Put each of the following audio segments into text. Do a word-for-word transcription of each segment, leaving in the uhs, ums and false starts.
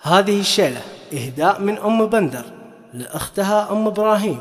هذه الشيلة إهداء من أم بندر لأختها أم إبراهيم.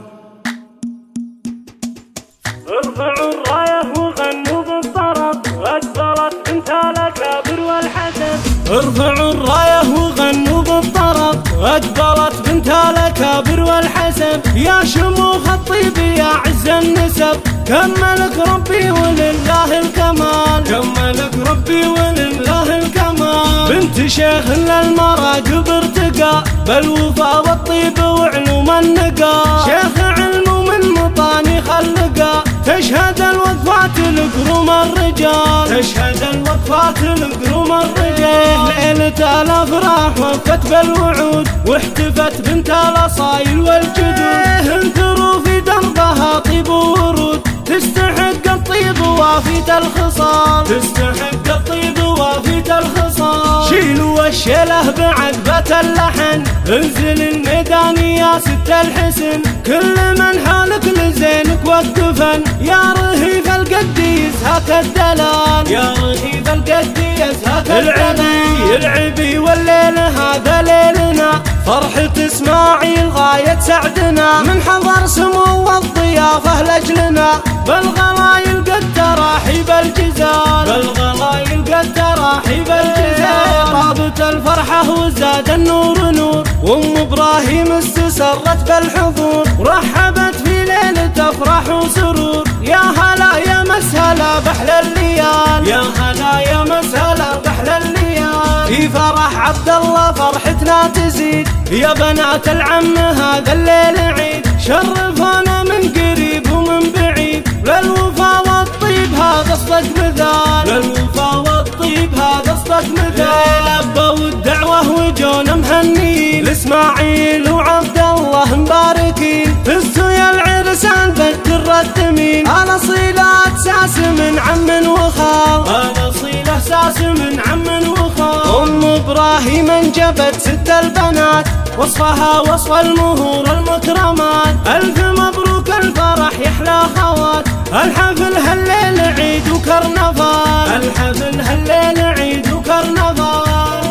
ارفعوا الراية وغنوا بالطرب، أقبلت بنت الأكابر والحسن. ارفعوا الراية وغنوا بالطرب، أقبلت بنت الأكابر والحسن. يا شموخ الطيب يا عز النسب، كملك ربي ولله الكمال، كملك ربي ولله الكمال. بنت شيخ للمراقب ارتقى، بالوفا والطيب وعلوم النقا. شيخ علم من مطاني خلقا، تشهد الوقفات لقروم الرجال، تشهد الوقفات لقروم الرجال. ليلة الافراح وقفت بالوعود، واحتفت بنت الاصايل والجدود. انثروا في دربها طيب ورود، تستحق الطيب وافية الخصال، تستحق الطيب وافية الخصال. شيلوا الشيله بعذبة اللحن، انزل الميدان يا ست الحسن. كل من حالك لزينك وقفن، يا رهيف القديس هاك الدلال، يا رهيف القديس هاك الدلال. العبي العبي والليل هذا ليلنا، فرحة اسماعيل غاية سعدنا. من حضر سمو الضيافة لأجلنا، بالغلايل قد تراحيب الجزال، بالغلايل قد تراحيب الجزال. طابت الفرحة وزاد النور نور، وام ابراهيم استسرت بالحضور. رحبت في ليلة افراح وسرور، يا هلا يا مسهلا بحلى الليال، يا هلا يا مسهلا بحلى الليال. في فرح عبد الله فرحتنا تزيد، يا بنات العم هذا الليل عيد. شرفونا من قريب ومن بعيد، للوفا والطيب هذا صدق مثال، للوفا والطيب هذا صدق مثال. لبوا الدعوة وجونا مهنيين، لاسماعيل وعبد الله مباركين. فزتوا يا العرسان بالترتمين، الاصيلة اساس من عم وخال، الاصيلة اساس من عم وخال. ام ابراهيم انجبت ست البنات، وصفها وصف المهور المكرمات. الف مبروك الفرح يحلى خوات، الحفل هالليل عيد وكرنفال، الحفل هالليل عيد وكرنفال.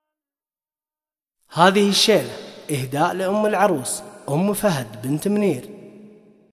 هذه الشيلة إهداء لأم العروس أم فهد بنت منير.